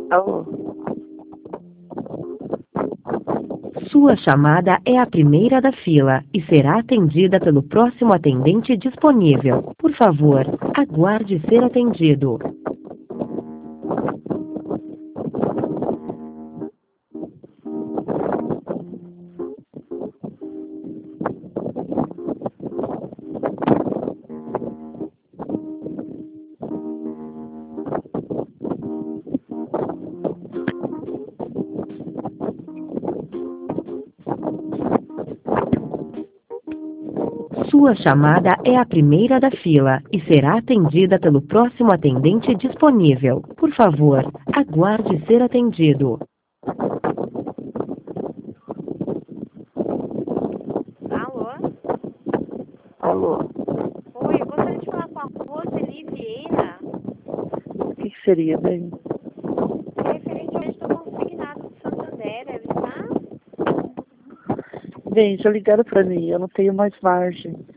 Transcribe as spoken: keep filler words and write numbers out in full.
Alô? Sua chamada é a primeira da fila e será atendida pelo próximo atendente disponível. Por favor, aguarde ser atendido. Sua chamada é a primeira da fila e será atendida pelo próximo atendente disponível. Por favor, aguarde ser atendido. Alô? Alô? Oi, eu gostaria de falar com a Roseli Vieira. O que, que seria, bem? É referente ao crédito consignado do Santander, ela está? Bem, já ligaram para mim, eu não tenho mais margem.